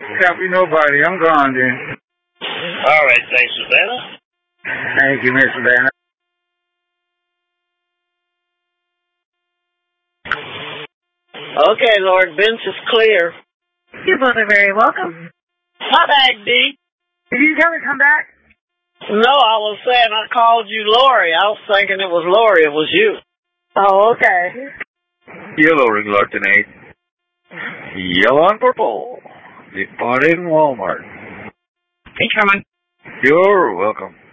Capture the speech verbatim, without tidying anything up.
Copy nobody. I'm gone then. All right, thanks, Savannah. Thank you, Miss Savannah. Okay, Lord, bench is clear. You both are very welcome. Hi back, D. Did you tell her to come back? No, I was saying I called you Lori. I was thinking it was Lori. It was you. Oh, okay. Yellow ring Lartonate. Yellow and purple. Departed in Walmart. Thanks, Roman. You're welcome.